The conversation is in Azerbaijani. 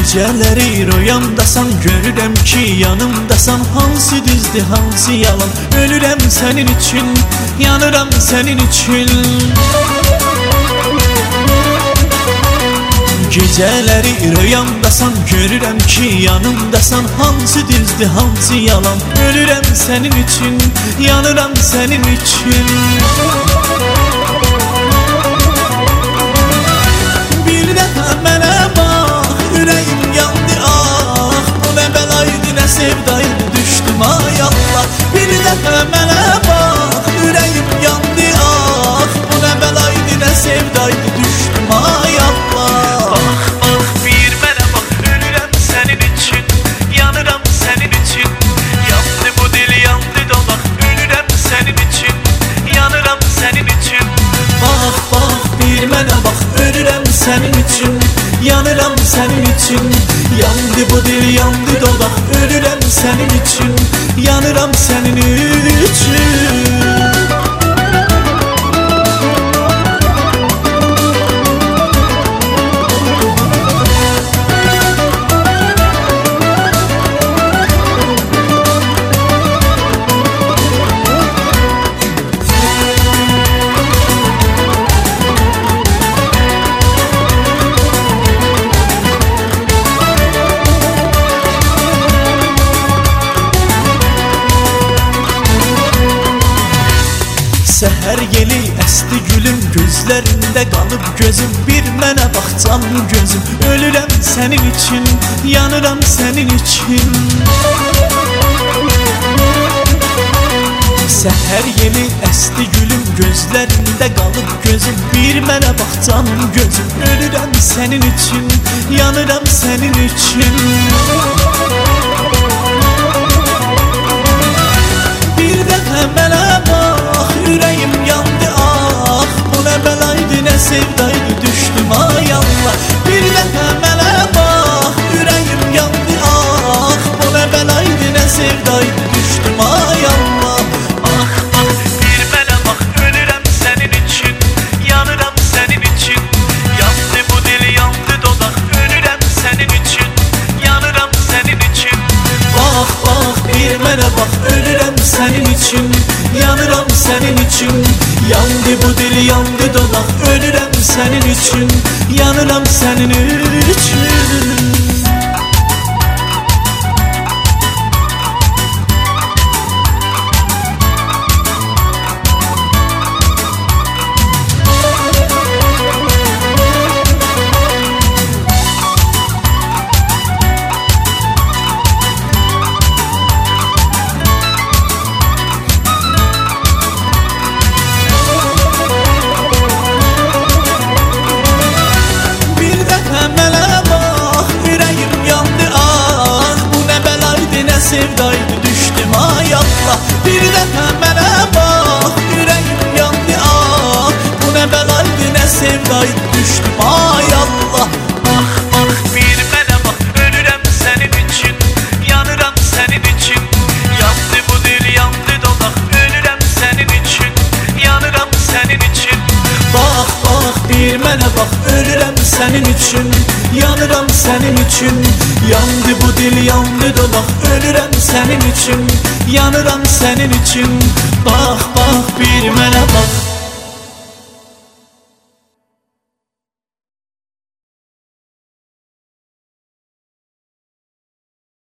Geceleri rüyamdasan görürəm ki yanımdasan. Hansı düzdür, hansı yalan? Ölürəm sənin üçün, yanıram sənin üçün. Geceleri rüyamdasan görürəm ki yanımdasan. Hansı düzdür, hansı yalan? Ölürəm sənin üçün, yanıram sənin üçün. Bir dəfə mənə bax, ürəyim yandı ah. Bu nə bəlaydı, nə sevdaydı, düşdüm ay Allah. Bir dəfə mənə bax, ürəyim yandı ah. Bu nə bəlaydı, nə sevdaydı, düşdüm ay Allah. Sənin üçün, yanıram sənin üçün. Yandı bu dil, yandı dodaq. Ölürəm sənin üçün, yanıram sənin üçün. Səhər yeli əsti gülüm, gözlərində qalıb gözüm. Bir mənə bax canım gözüm, ölürəm sənin üçün, yanıram sənin üçün. Səhər yeli əsti gülüm, gözlərində qalıb gözüm. Bir mənə bax canım gözüm, ölürəm sənin üçün, yanıram sənin üçün. Bir dəfə mənə bax, ürəyim yandı ah. Bu nə bəlaydı, nə sevdaydı, düşdüm ay Allah. Bir dəfə mənə bax, ürəyim yandı ah. Bu nə bəlaydı, nə sevdaydı, düşdüm ay Allah. Ah ah, bir mənə bax, ölürəm sənin üçün, yanıram sənin üçün. Yandı bu dil, yandı dodaq. Ölürəm sənin üçün, yanıram sənin üçün. Bax bax, bir mənə bax, ölürəm sənin üçün, yanıram sənin üçün. Yandı bu dil, yandı dodaq. Ölürəm sənin üçün, yanıram sənin üçün. Sevdaydı, düşdüm ay Allah. Bir dəfə mənə bax, ürəyim yandı ah. Bu nə bəlaydı, nə sevdaydı, düşdüm ay Allah. Ah ah, bir mənə bax, ölürəm sənin üçün, yanıram sənin üçün. Yandı bu dil, yandı dodaq. Ölürəm sənin üçün, yanıram sənin üçün. Bax bax, bir mənə bax, ölürəm sənin üçün, yanıram sənin üçün. Yandı bu dil, yandı dodaq. Ölürəm sənin üçün, yanıram sənin üçün. Bax bax, bir mənə bax.